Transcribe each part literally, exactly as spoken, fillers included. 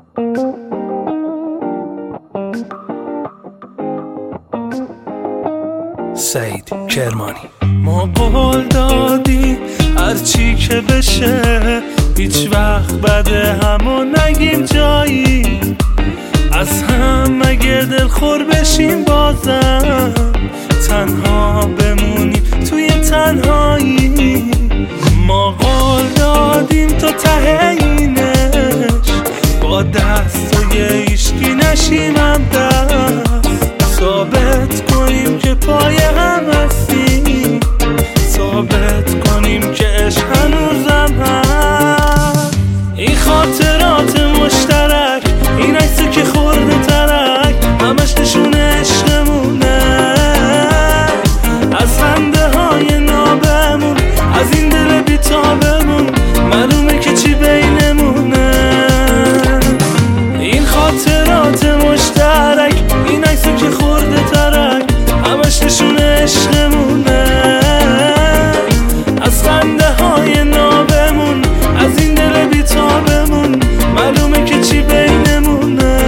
سعید کرمانی. ما قول دادیم هرچی که بشه هیچ وقت بده همو نگیم جایی، از هم اگه دلخور بشیم بازم تنها بمونیم توی تنهایی. ما قول دادیم تا ته اینش با دستای ایشکی نشیم هم دست، ثابت کنیم که پای هم هستیم، ثابت کنیم که عشق هنوزم هست. این خاطرات مشترک، این عکسی که خورده ترک، همش نشون عشقمونه، از خنده های نابمون، از این دل بیتابمون معلومه که چی بینمونه. این خاطرات مشترک، این عکسی که خورده ترک، همش نشون عشقمونه، از خنده های نابمون، از این دل بیتابمون معلومه که چی بینمونه.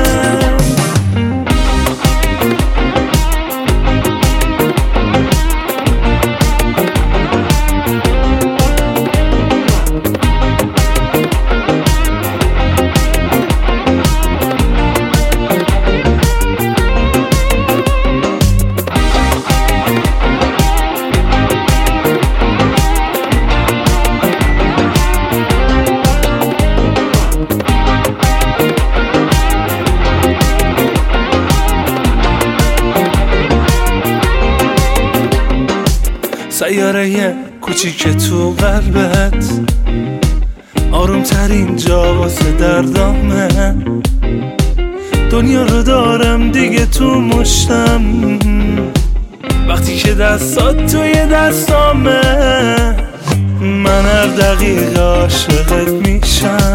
سیاره کوچیک تو قلبت، آروم ترین جا واسه دردامه، دنیا رو دارم دیگه تو مشتم، وقتی که دستات توی دستامه من هر دقیقه عاشقت میشم.